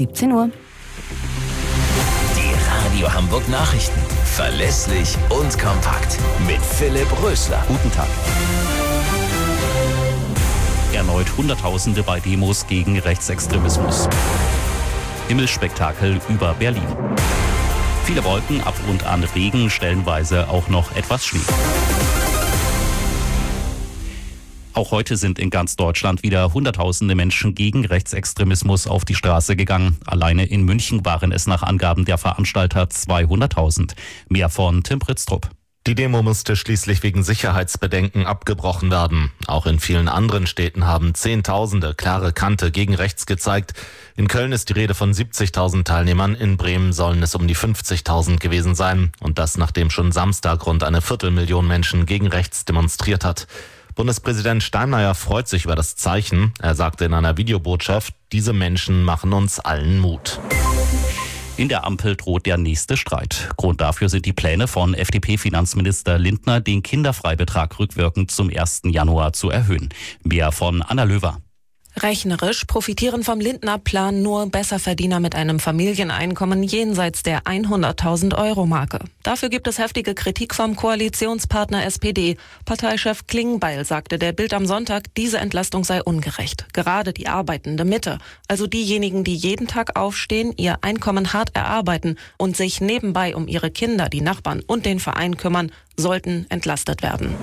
17 Uhr. Die Radio Hamburg Nachrichten. Verlässlich und kompakt. Mit Philipp Rösler. Guten Tag. Erneut Hunderttausende bei Demos gegen Rechtsextremismus. Himmelsspektakel über Berlin. Viele Wolken, ab und an Regen, stellenweise auch noch etwas Schnee. Auch heute sind in ganz Deutschland wieder Hunderttausende Menschen gegen Rechtsextremismus auf die Straße gegangen. Alleine in München waren es nach Angaben der Veranstalter 200.000. Mehr von Tim Pritztrup. Die Demo musste schließlich wegen Sicherheitsbedenken abgebrochen werden. Auch in vielen anderen Städten haben Zehntausende klare Kante gegen rechts gezeigt. In Köln ist die Rede von 70.000 Teilnehmern, in Bremen sollen es um die 50.000 gewesen sein. Und das nachdem schon Samstag rund 250.000 Menschen gegen rechts demonstriert hat. Bundespräsident Steinmeier freut sich über das Zeichen. Er sagte in einer Videobotschaft, diese Menschen machen uns allen Mut. In der Ampel droht der nächste Streit. Grund dafür sind die Pläne von FDP-Finanzminister Lindner, den Kinderfreibetrag rückwirkend zum 1. Januar zu erhöhen. Mehr von Anna Löwer. Rechnerisch profitieren vom Lindner-Plan nur Besserverdiener mit einem Familieneinkommen jenseits der 100.000 € Marke. Dafür gibt es heftige Kritik vom Koalitionspartner SPD. Parteichef Klingbeil sagte der Bild am Sonntag, diese Entlastung sei ungerecht. Gerade die arbeitende Mitte, also diejenigen, die jeden Tag aufstehen, ihr Einkommen hart erarbeiten und sich nebenbei um ihre Kinder, die Nachbarn und den Verein kümmern, sollten entlastet werden.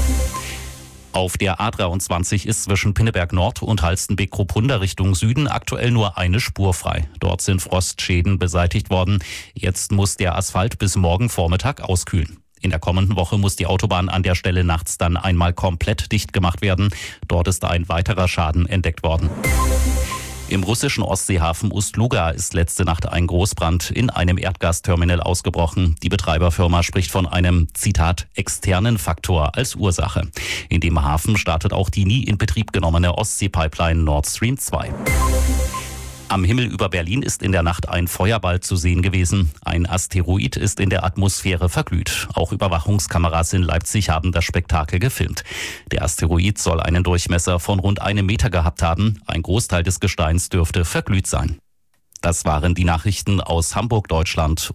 Auf der A23 ist zwischen Pinneberg Nord und Halstenbek-Kruppunda Richtung Süden aktuell nur eine Spur frei. Dort sind Frostschäden beseitigt worden. Jetzt muss der Asphalt bis morgen Vormittag auskühlen. In der kommenden Woche muss die Autobahn an der Stelle nachts dann einmal komplett dicht gemacht werden. Dort ist ein weiterer Schaden entdeckt worden. Im russischen Ostseehafen Ust-Luga ist letzte Nacht ein Großbrand in einem Erdgasterminal ausgebrochen. Die Betreiberfirma spricht von einem, Zitat, externen Faktor als Ursache. In dem Hafen startet auch die nie in Betrieb genommene Ostsee-Pipeline Nord Stream 2. Am Himmel über Berlin ist in der Nacht ein Feuerball zu sehen gewesen. Ein Asteroid ist in der Atmosphäre verglüht. Auch Überwachungskameras in Leipzig haben das Spektakel gefilmt. Der Asteroid soll einen Durchmesser von rund 1 Meter gehabt haben. Ein Großteil des Gesteins dürfte verglüht sein. Das waren die Nachrichten aus Hamburg, Deutschland.